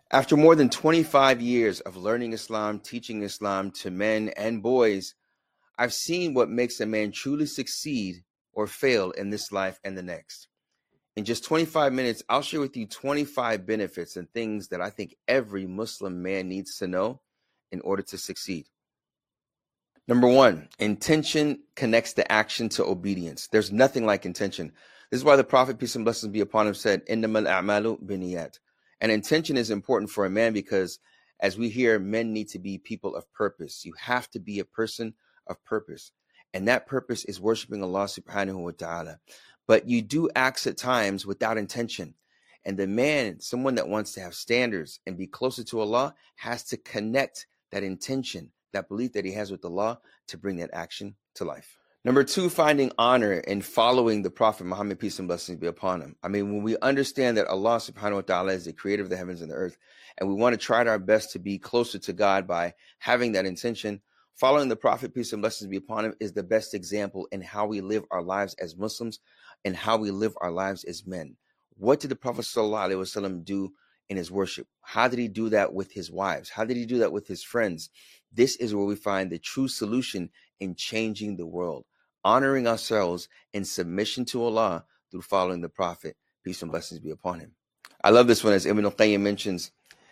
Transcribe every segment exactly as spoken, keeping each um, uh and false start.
After more than twenty-five years of learning Islam, teaching Islam to men and boys, I've seen what makes a man truly succeed or fail in this life and the next. In just twenty-five minutes, I'll share with you twenty-five benefits and things that I think every Muslim man needs to know in order to succeed. Number one, intention connects the action to obedience. There's nothing like intention. This is why the Prophet, peace and blessings be upon him, said, "Innamal a'malu binniyat." And intention is important for a man because, as we hear, men need to be people of purpose. You have to be a person of purpose. And that purpose is worshiping Allah subhanahu wa ta'ala. But you do acts at times without intention. And the man, someone that wants to have standards and be closer to Allah, has to connect that intention, that belief that he has with Allah, to bring that action to life. Number two, finding honor in following the Prophet Muhammad, peace and blessings be upon him. I mean, when we understand that Allah subhanahu wa ta'ala is the creator of the heavens and the earth, and we want to try our best to be closer to God by having that intention, following the Prophet, peace and blessings be upon him, is the best example in how we live our lives as Muslims and how we live our lives as men. What did the Prophet sallallahu alaihi wasallam do in his worship? How did he do that with his wives? How did he do that with his friends? This is where we find the true solution in changing the world. Honoring ourselves in submission to Allah through following the Prophet, peace and blessings be upon him. I love this one, as Ibn al-Qayyim mentions,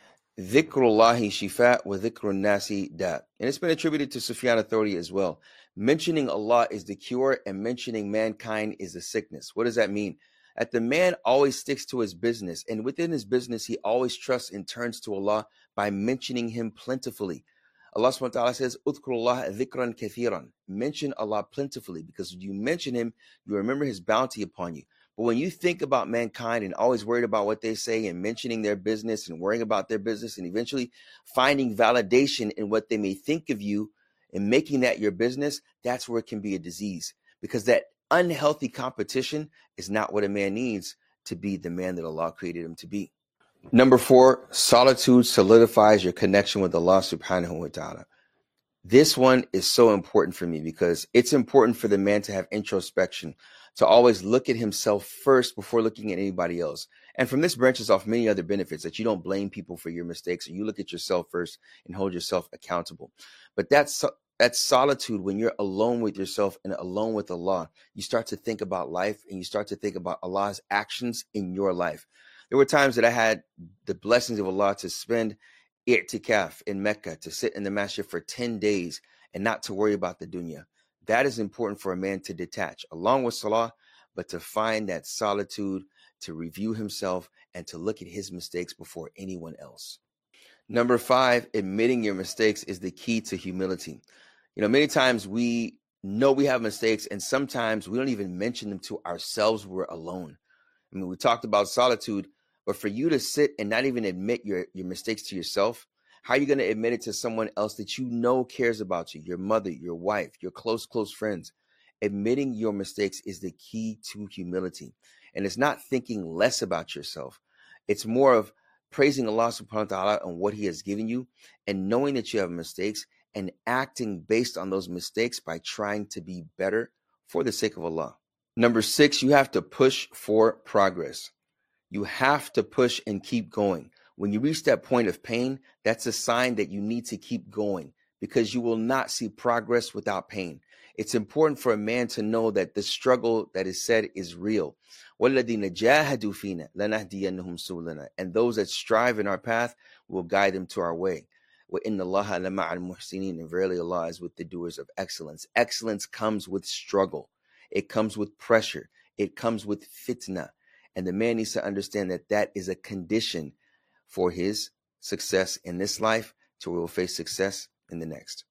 Dhikrullahi shifa wa dhikrun nasi da. And it's been attributed to Sufyan al-Thawri as well. Mentioning Allah is the cure and mentioning mankind is the sickness. What does that mean? That the man always sticks to his business, and within his business, he always trusts and turns to Allah by mentioning him plentifully. Allah subhanahu wa ta'ala says, Udhkurullah dhikran kathiran. Mention Allah plentifully, because when you mention him, you remember his bounty upon you. But when you think about mankind and always worried about what they say and mentioning their business and worrying about their business and eventually finding validation in what they may think of you and making that your business, that's where it can be a disease. Because that unhealthy competition is not what a man needs to be the man that Allah created him to be. Number four, solitude solidifies your connection with Allah subhanahu wa ta'ala. This one is so important for me because it's important for the man to have introspection, to always look at himself first before looking at anybody else. And from this branches off many other benefits, that you don't blame people for your mistakes, or you look at yourself first and hold yourself accountable. But that's That's solitude. When you're alone with yourself and alone with Allah, you start to think about life and you start to think about Allah's actions in your life. There were times that I had the blessings of Allah to spend i'tikaf in Mecca, to sit in the masjid for ten days and not to worry about the dunya. That is important for a man to detach along with salah, but to find that solitude, to review himself and to look at his mistakes before anyone else. Number five, admitting your mistakes is the key to humility. You know, many times we know we have mistakes and sometimes we don't even mention them to ourselves when we're alone. I mean, we talked about solitude, but for you to sit and not even admit your, your mistakes to yourself, how are you going to admit it to someone else that you know cares about you, your mother, your wife, your close, close friends? Admitting your mistakes is the key to humility. And it's not thinking less about yourself. It's more of praising Allah subhanahu wa ta'ala on what he has given you and knowing that you have mistakes and acting based on those mistakes by trying to be better for the sake of Allah. Number six, you have to push for progress. You have to push and keep going. When you reach that point of pain, that's a sign that you need to keep going because you will not see progress without pain. It's important for a man to know that the struggle that is said is real. وَالَّذِينَ جَاهَدُوا فِينَا لَنَهْدِيَنَّهُمْ سُبُلَنَا. And those that strive in our path will guide them to our way. وَإِنَّ اللَّهَ لَمَعَ الْمُحْسِنِينَ. And verily Allah is with the doers of excellence. Excellence comes with struggle. It comes with pressure. It comes with fitna. And the man needs to understand that that is a condition for his success in this life, to where he will face success in the next.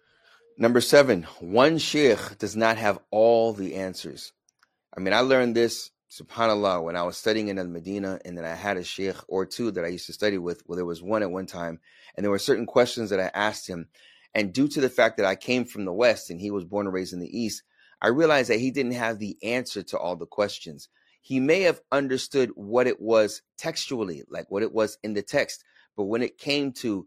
Number seven, one sheikh does not have all the answers. I mean, I learned this, subhanAllah, when I was studying in Al-Medina, and then I had a sheikh or two that I used to study with. Well, there was one at one time, and there were certain questions that I asked him. And due to the fact that I came from the West and he was born and raised in the East, I realized that he didn't have the answer to all the questions. He may have understood what it was textually, like what it was in the text, but when it came to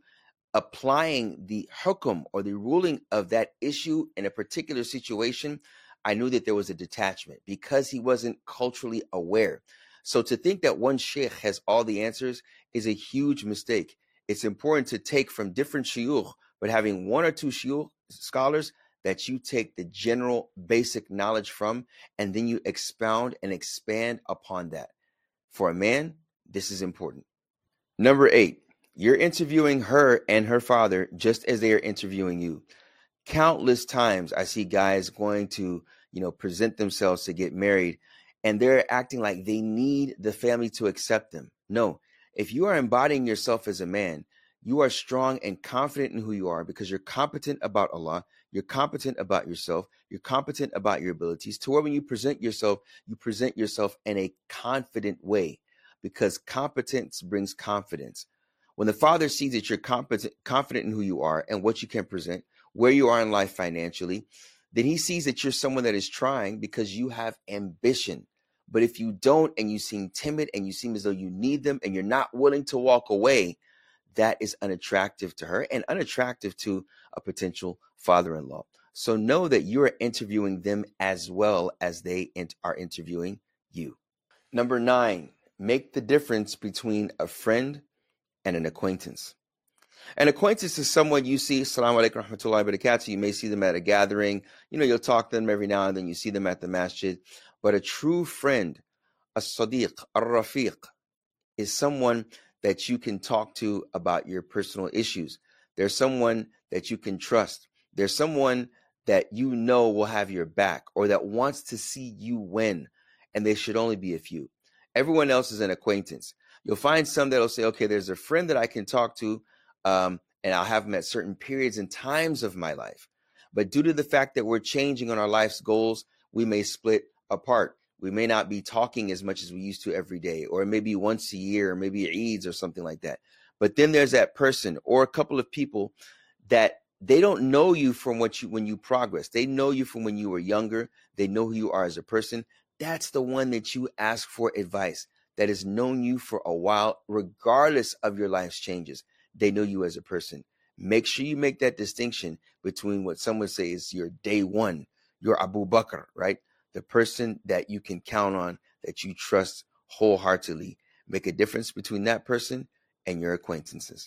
applying the hukum or the ruling of that issue in a particular situation, I knew that there was a detachment because he wasn't culturally aware. So to think that one sheikh has all the answers is a huge mistake. It's important to take from different shuyukh, but having one or two shuyukh scholars that you take the general basic knowledge from, and then you expound and expand upon that. For a man, this is important. Number eight, you're interviewing her and her father just as they are interviewing you. Countless times I see guys going to, you know, present themselves to get married, and they're acting like they need the family to accept them. No, if you are embodying yourself as a man, you are strong and confident in who you are because you're competent about Allah, you're competent about yourself, you're competent about your abilities, to where when you present yourself, you present yourself in a confident way, because competence brings confidence. When the father sees that you're competent, confident in who you are and what you can present, where you are in life financially, then he sees that you're someone that is trying because you have ambition. But if you don't, and you seem timid, and you seem as though you need them, and you're not willing to walk away, that is unattractive to her and unattractive to a potential father-in-law. So know that you are interviewing them as well as they are interviewing you. Number nine, make the difference between a friend and an acquaintance. An acquaintance is someone you see, Assalamu alaikum rahmatullahi wa barakatuh. You may see them at a gathering. You know, you'll talk to them every now and then. You see them at the masjid. But a true friend, a sadiq, a rafiq, is someone that you can talk to about your personal issues. There's someone that you can trust. There's someone that you know will have your back, or that wants to see you win. And there should only be a few. Everyone else is an acquaintance. You'll find some that'll say, okay, there's a friend that I can talk to, um, and I'll have them at certain periods and times of my life. But due to the fact that we're changing on our life's goals, we may split apart. We may not be talking as much as we used to every day, or maybe once a year, or maybe Eids or something like that. But then there's that person or a couple of people that they don't know you from what you when you progress. They know you from when you were younger. They know who you are as a person. That's the one that you ask for advice, that has known you for a while, regardless of your life's changes. They know you as a person. Make sure you make that distinction between what some would say is your day one, your Abu Bakr, right? The person that you can count on, that you trust wholeheartedly. Make a difference between that person and your acquaintances.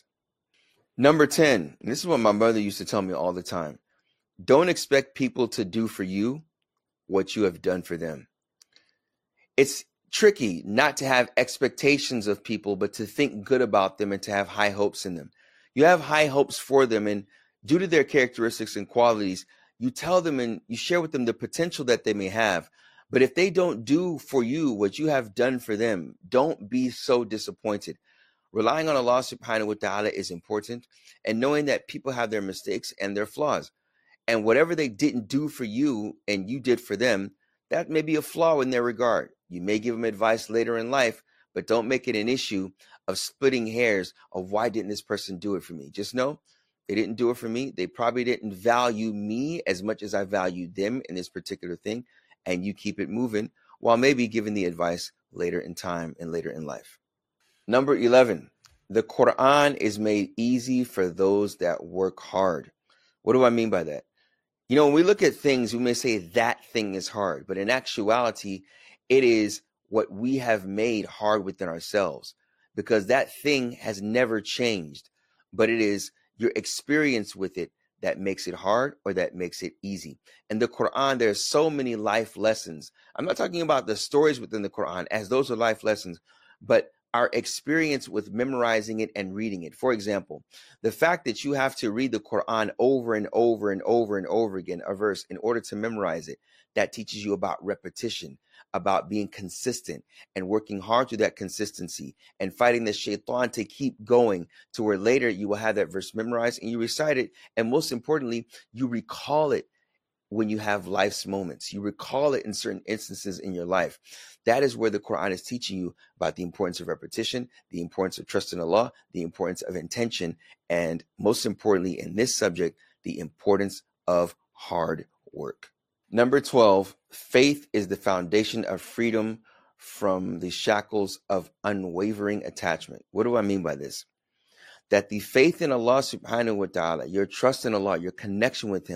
Number ten, and this is what my mother used to tell me all the time. Don't expect people to do for you what you have done for them. It's tricky not to have expectations of people, but to think good about them and to have high hopes in them. You have high hopes for them, and due to their characteristics and qualities, you tell them and you share with them the potential that they may have. But if they don't do for you what you have done for them, don't be so disappointed. Relying on Allah subhanahu wa ta'ala is important, and knowing that people have their mistakes and their flaws. And whatever they didn't do for you and you did for them, that may be a flaw in their regard. You may give them advice later in life, but don't make it an issue of splitting hairs of why didn't this person do it for me. Just know they didn't do it for me. They probably didn't value me as much as I valued them in this particular thing. And you keep it moving while maybe giving the advice later in time and later in life. Number eleven, the Quran is made easy for those that work hard. What do I mean by that? You know, when we look at things, we may say that thing is hard, but in actuality, it is what we have made hard within ourselves, because that thing has never changed, but it is your experience with it that makes it hard or that makes it easy. In the Quran, there's so many life lessons. I'm not talking about the stories within the Quran, as those are life lessons, but our experience with memorizing it and reading it. For example, the fact that you have to read the Quran over and over and over and over again, a verse, in order to memorize it, that teaches you about repetition, about being consistent and working hard to that consistency and fighting the shaitan to keep going to where later you will have that verse memorized and you recite it. And most importantly, you recall it when you have life's moments. You recall it in certain instances in your life. That is where the Quran is teaching you about the importance of repetition, the importance of trust in Allah, the importance of intention, and most importantly in this subject, the importance of hard work. Number twelve, faith is the foundation of freedom from the shackles of unwavering attachment. What do I mean by this? That the faith in Allah subhanahu wa ta'ala, your trust in Allah, your connection with Him,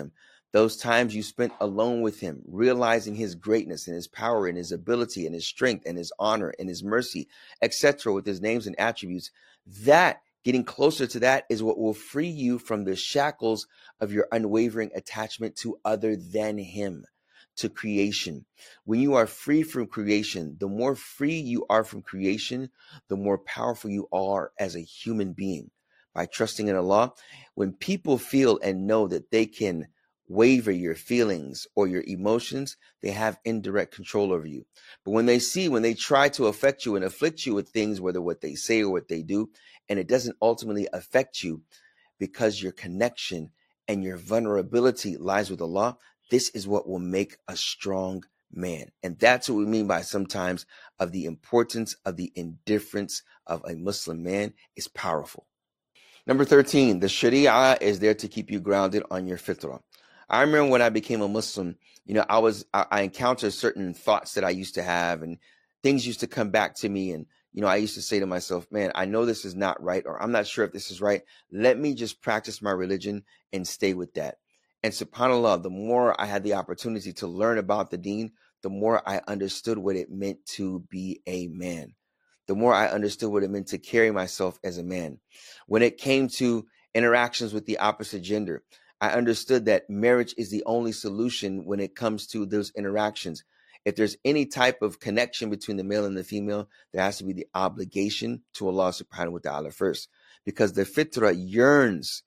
Those times you spent alone with him, realizing his greatness and his power and his ability and his strength and his honor and his mercy, et cetera, with his names and attributes, that getting closer to that is what will free you from the shackles of your unwavering attachment to other than him, to creation. When you are free from creation, the more free you are from creation, the more powerful you are as a human being. By trusting in Allah, when people feel and know that they can waver your feelings or your emotions, they have indirect control over you. But when they see, when they try to affect you and afflict you with things, whether what they say or what they do, and it doesn't ultimately affect you because your connection and your vulnerability lies with Allah, this is what will make a strong man. And that's what we mean by sometimes of the importance of the indifference of a Muslim man is powerful. Number thirteen, the Sharia is there to keep you grounded on your fitrah. I remember when I became a Muslim, you know, I was I, I encountered certain thoughts that I used to have, and things used to come back to me. And, you know, I used to say to myself, man, I know this is not right, or I'm not sure if this is right. Let me just practice my religion and stay with that. And subhanAllah, the more I had the opportunity to learn about the deen, the more I understood what it meant to be a man. The more I understood what it meant to carry myself as a man. When it came to interactions with the opposite gender, I understood that marriage is the only solution when it comes to those interactions. If there's any type of connection between the male and the female, there has to be the obligation to Allah subhanahu wa ta'ala first. Because the fitrah yearns,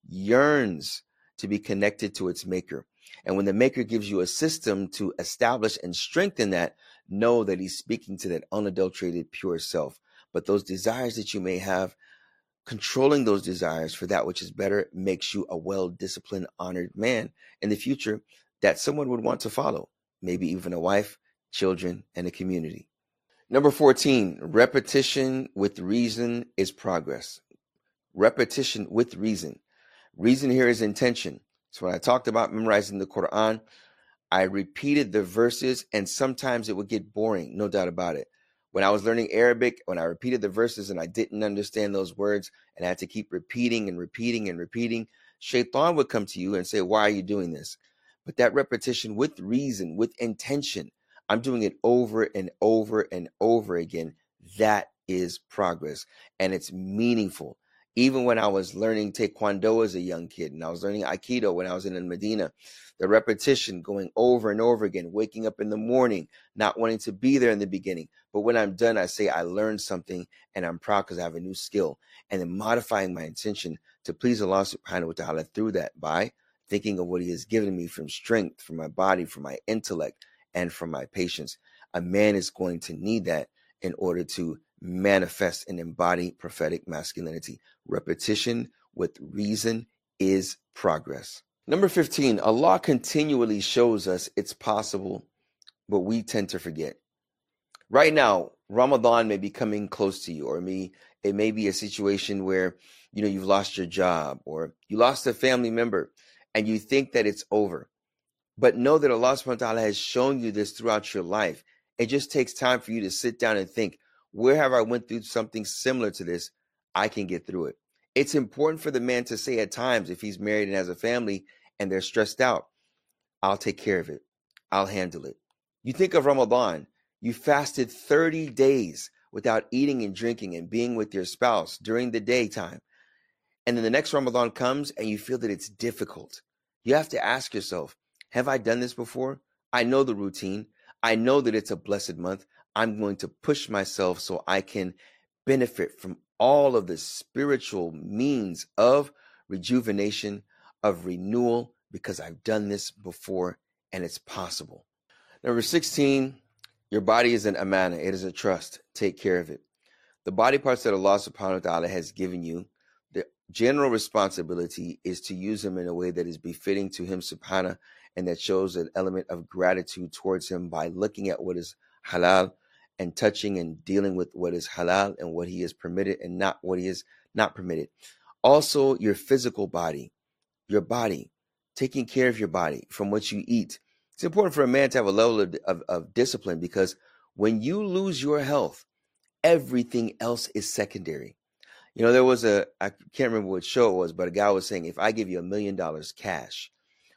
yearns to be connected to its maker. And when the maker gives you a system to establish and strengthen that, know that he's speaking to that unadulterated pure self. But those desires that you may have, controlling those desires for that which is better makes you a well-disciplined, honored man in the future that someone would want to follow, maybe even a wife, children, and a community. Number fourteen, repetition with reason is progress. Repetition with reason. Reason here is intention. So when I talked about memorizing the Quran, I repeated the verses, and sometimes it would get boring, no doubt about it. When I was learning Arabic, when I repeated the verses and I didn't understand those words and I had to keep repeating and repeating and repeating, Shaitan would come to you and say, why are you doing this? But that repetition with reason, with intention, I'm doing it over and over and over again. That is progress, and it's meaningful. Even when I was learning Taekwondo as a young kid, and I was learning Aikido when I was in Medina, the repetition going over and over again, waking up in the morning, not wanting to be there in the beginning. But when I'm done, I say I learned something and I'm proud because I have a new skill. And then modifying my intention to please Allah subhanahu wa ta'ala through that by thinking of what he has given me from strength, from my body, from my intellect, and from my patience. A man is going to need that in order to manifest and embody prophetic masculinity. Repetition with reason is progress. Number fifteen, Allah continually shows us it's possible, but we tend to forget. Right now, Ramadan may be coming close to you, or me, it may be a situation where, you know, you've lost your job or you lost a family member and you think that it's over. But know that Allah subhanahu wa ta'ala has shown you this throughout your life. It just takes time for you to sit down and think, where have I went through something similar to this? I can get through it. It's important for the man to say at times, if he's married and has a family and they're stressed out, I'll take care of it. I'll handle it. You think of Ramadan, you fasted thirty days without eating and drinking and being with your spouse during the daytime. And then the next Ramadan comes and you feel that it's difficult. You have to ask yourself, have I done this before? I know the routine. I know that it's a blessed month. I'm going to push myself so I can benefit from all of the spiritual means of rejuvenation, of renewal, because I've done this before and it's possible. Number sixteen, your body is an amana. It is a trust. Take care of it. The body parts that Allah subhanahu wa ta'ala has given you, the general responsibility is to use them in a way that is befitting to him subhanahu, and that shows an element of gratitude towards him by looking at what is halal and touching and dealing with what is halal and what he has permitted and not what he is not permitted. Also, your physical body, your body, taking care of your body from what you eat. It's important for a man to have a level of, of, of discipline, because when you lose your health, everything else is secondary. You know, there was a, I can't remember what show it was, but a guy was saying, if I give you a million dollars cash,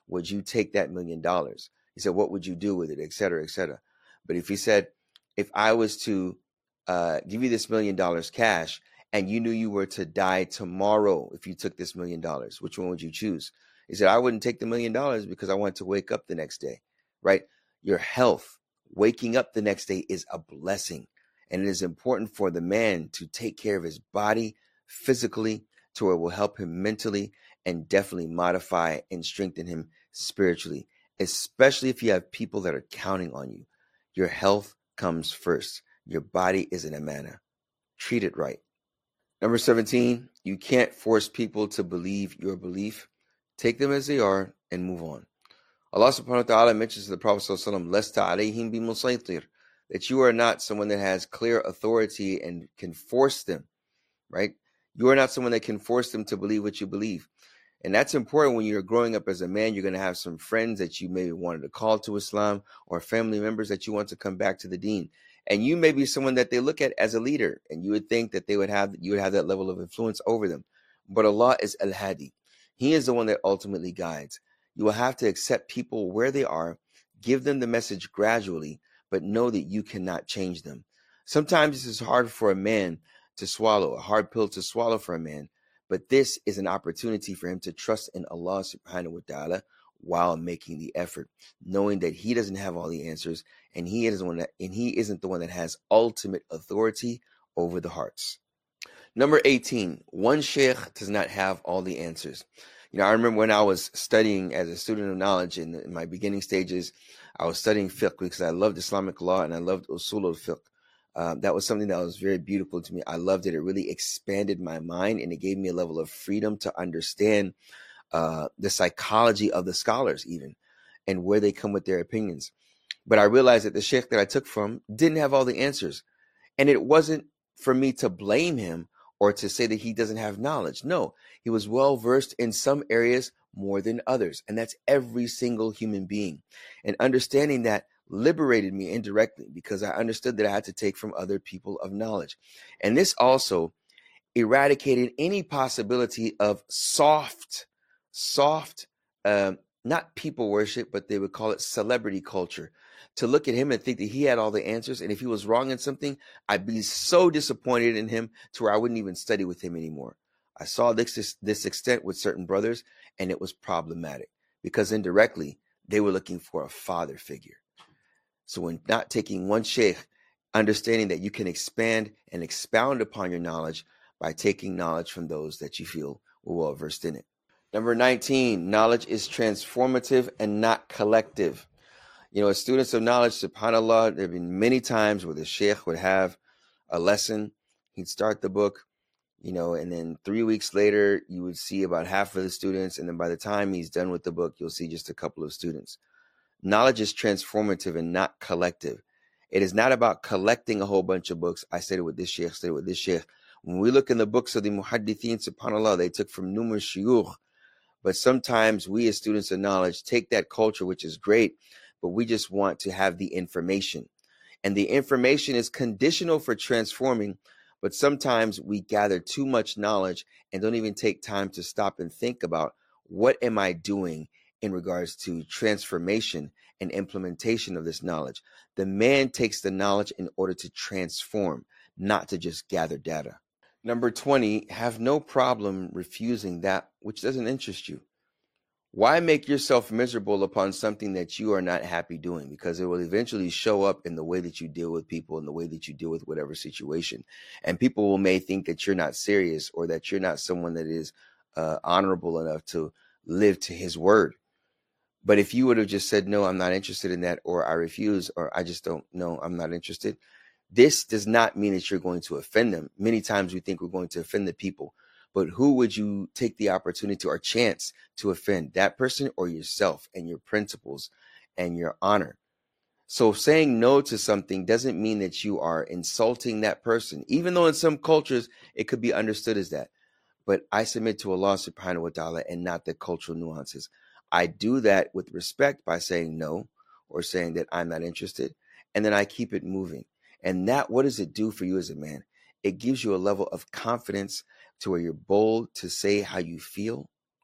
would you take that million dollars? He said, what would you do with it, et cetera, et cetera. But if he said, if I was to uh, give you this million dollars cash and you knew you were to die tomorrow if you took this million dollars, which one would you choose? He said, I wouldn't take the million dollars because I want to wake up the next day, right? Your health, waking up the next day is a blessing. And it is important for the man to take care of his body physically to where it will help him mentally and definitely modify and strengthen him spiritually, especially if you have people that are counting on you. Your health comes first. Your body is an amana. Treat it right. Number seventeen, you can't force people to believe your belief. Take them as they are and move on. Allah subhanahu wa ta'ala mentions to the Prophet sallallahu alaihi wasallam, Lasta alayhim bimusaytir, that you are not someone that has clear authority and can force them, right? You are not someone that can force them to believe what you believe. And that's important when you're growing up as a man. You're going to have some friends that you maybe wanted to call to Islam or family members that you want to come back to the deen. And you may be someone that they look at as a leader, and you would think that they would have you would have that level of influence over them. But Allah is Al-Hadi. He is the one that ultimately guides. You will have to accept people where they are, give them the message gradually, but know that you cannot change them. Sometimes this is hard for a man to swallow, a hard pill to swallow for a man, but this is an opportunity for him to trust in Allah subhanahu wa ta'ala while making the effort, knowing that he doesn't have all the answers, and he isn't the one that, and he isn't the one that has ultimate authority over the hearts. Number eighteen, one sheikh does not have all the answers. You know, I remember when I was studying as a student of knowledge in, in my beginning stages, I was studying fiqh because I loved Islamic law and I loved usul al-fiqh. Um, that was something that was very beautiful to me. I loved it. It really expanded my mind and it gave me a level of freedom to understand uh, the psychology of the scholars even and where they come with their opinions. But I realized that the sheikh that I took from didn't have all the answers. And it wasn't for me to blame him or to say that he doesn't have knowledge. No, he was well versed in some areas more than others. And that's every single human being. And understanding that liberated me indirectly because I understood that I had to take from other people of knowledge. And this also eradicated any possibility of soft, soft, um, not people worship, but they would call it celebrity culture. To look at him and think that he had all the answers. And if he was wrong in something, I'd be so disappointed in him to where I wouldn't even study with him anymore. I saw this, this extent with certain brothers, and it was problematic because indirectly they were looking for a father figure. So when not taking one sheikh, understanding that you can expand and expound upon your knowledge by taking knowledge from those that you feel were well versed in it. Number nineteen, knowledge is transformative and not collective. You know, as students of knowledge, subhanAllah, there have been many times where the sheikh would have a lesson. He'd start the book, you know, and then three weeks later, you would see about half of the students. And then by the time he's done with the book, you'll see just a couple of students. Knowledge is transformative and not collective. It is not about collecting a whole bunch of books. I said it with this sheikh, I said it with this sheikh. When we look in the books of the muhaddithin, subhanAllah, they took from numerous shuyukh. But sometimes we as students of knowledge take that culture, which is great, but we just want to have the information. And the information is conditional for transforming, but sometimes we gather too much knowledge and don't even take time to stop and think about what am I doing in regards to transformation and implementation of this knowledge. The man takes the knowledge in order to transform, not to just gather data. Number twenty, have no problem refusing that which doesn't interest you. Why make yourself miserable upon something that you are not happy doing? Because it will eventually show up in the way that you deal with people, in the way that you deal with whatever situation. And people will may think that you're not serious or that you're not someone that is uh, honorable enough to live to his word. But if you would have just said, no, I'm not interested in that, or I refuse, or I just don't know, I'm not interested. This does not mean that you're going to offend them. Many times we think we're going to offend the people. But who would you take the opportunity or chance to offend? That person or yourself and your principles and your honor? So saying no to something doesn't mean that you are insulting that person, even though in some cultures it could be understood as that. But I submit to Allah subhanahu wa ta'ala and not the cultural nuances. I do that with respect by saying no or saying that I'm not interested. And then I keep it moving. And that, what does it do for you as a man? It gives you a level of confidence to where you're bold to say how you feel,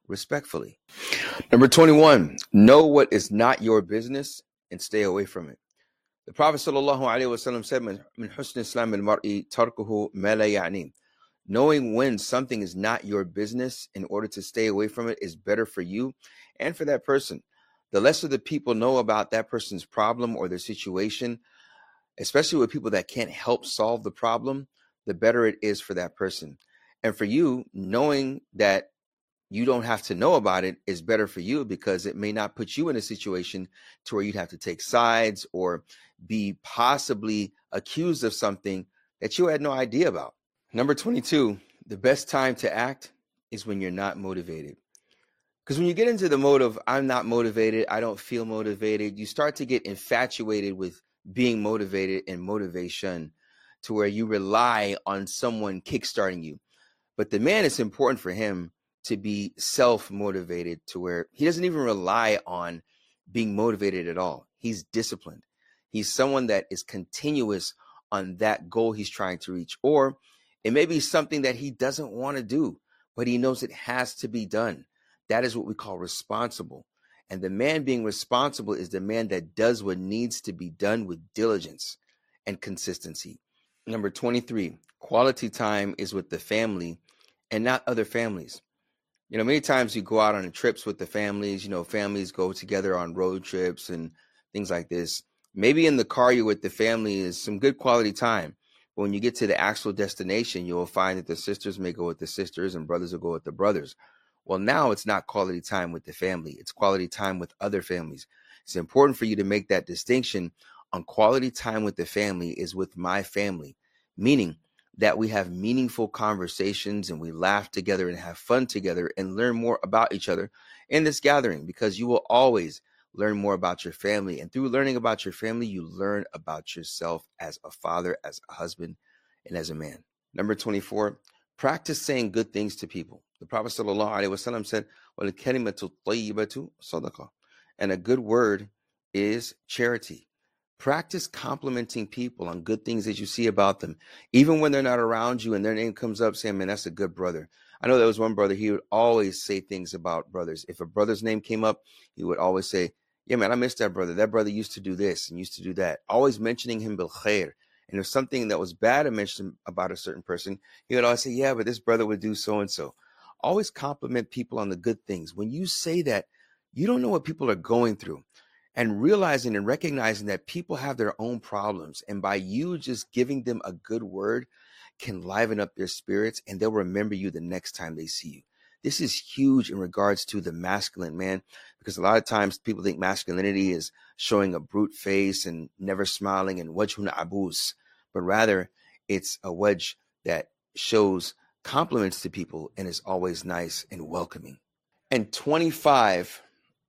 respectfully. Number twenty-one, know what is not your business and stay away from it. The Prophet sallallahu alaihi wasallam said, "Min husn Islam al-mar'i tarkuhu ma la ya'ni." Knowing when something is not your business in order to stay away from it is better for you and for that person. The lesser the people know about that person's problem or their situation, especially with people that can't help solve the problem, the better it is for that person. And for you, knowing that you don't have to know about it is better for you because it may not put you in a situation to where you'd have to take sides or be possibly accused of something that you had no idea about. Number twenty-two, the best time to act is when you're not motivated. Because when you get into the mode of, I'm not motivated, I don't feel motivated, you start to get infatuated with being motivated and motivation to where you rely on someone kickstarting you. But the man, it's important for him to be self-motivated to where he doesn't even rely on being motivated at all. He's disciplined. He's someone that is continuous on that goal he's trying to reach. Or it may be something that he doesn't want to do, but he knows it has to be done. That is what we call responsible. And the man being responsible is the man that does what needs to be done with diligence and consistency. Number twenty-three, quality time is with the family and not other families. You know, many times you go out on trips with the families, you know, families go together on road trips and things like this. Maybe in the car you're with the family is some good quality time. But when you get to the actual destination, you will find that the sisters may go with the sisters and brothers will go with the brothers. Well, now it's not quality time with the family. It's quality time with other families. It's important for you to make that distinction on quality time with the family is with my family, meaning that we have meaningful conversations and we laugh together and have fun together and learn more about each other in this gathering, because you will always learn more about your family. And through learning about your family, you learn about yourself as a father, as a husband, and as a man. Number twenty-four, practice saying good things to people. The Prophet sallallahu alaihi wasallam said, "Wal-kalimatu tayyibatu sadaqah," and a good word is charity. Practice complimenting people on good things that you see about them, even when they're not around you and their name comes up, saying, "Man, that's a good brother." I know there was one brother, he would always say things about brothers. If a brother's name came up, he would always say, "Yeah, man, I miss that brother. That brother used to do this and used to do that." Always mentioning him bil khair. And if something that was bad to mention about a certain person, he would always say, "Yeah, but this brother would do so-and-so." Always compliment people on the good things. When you say that, you don't know what people are going through. And realizing and recognizing that people have their own problems. And by you just giving them a good word can liven up their spirits and they'll remember you the next time they see you. This is huge in regards to the masculine man, because a lot of times people think masculinity is showing a brute face and never smiling and wajhun abus, but rather it's a wedge that shows compliments to people and is always nice and welcoming. And twenty-five,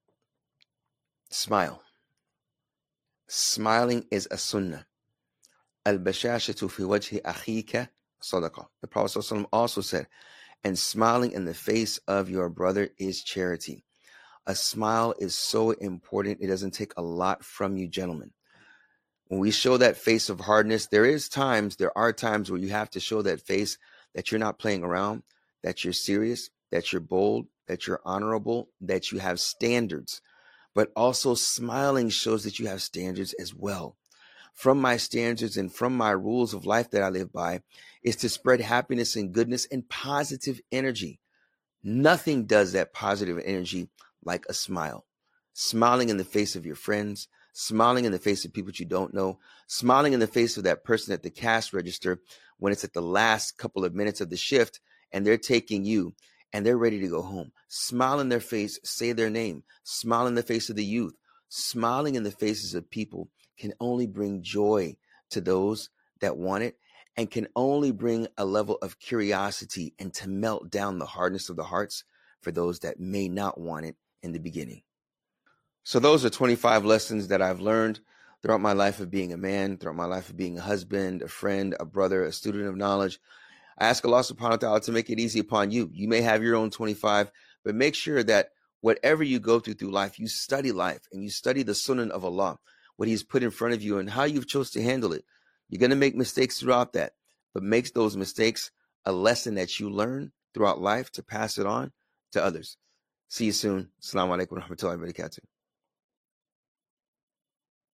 smile. Smiling is a sunnah. Al-bashashatu fi wajhi akhika sadaqah. The Prophet ﷺ also said, and smiling in the face of your brother is charity. A smile is so important. It doesn't take a lot from you, gentlemen. When we show that face of hardness, there is times, there are times where you have to show that face that you're not playing around, that you're serious, that you're bold, that you're honorable, that you have standards. But also smiling shows that you have standards as well. From my standards and from my rules of life that I live by is to spread happiness and goodness and positive energy. Nothing does that positive energy like a smile. Smiling in the face of your friends, smiling in the face of people you don't know, smiling in the face of that person at the cash register when it's at the last couple of minutes of the shift and they're taking you and they're ready to go home. Smile in their face, say their name, smile in the face of the youth. Smiling in the faces of people can only bring joy to those that want it and can only bring a level of curiosity and to melt down the hardness of the hearts for those that may not want it in the beginning. So those are twenty-five lessons that I've learned throughout my life of being a man, throughout my life of being a husband, a friend, a brother, a student of knowledge. I ask Allah subhanahu wa ta'ala to make it easy upon you. You may have your own twenty-five, but make sure that whatever you go through through life, you study life and you study the sunnah of Allah, what he's put in front of you and how you've chose to handle it. You're going to make mistakes throughout that, but make those mistakes a lesson that you learn throughout life to pass it on to others. See you soon. Assalamu alaikum wa rahmatullahi wa barakatuh.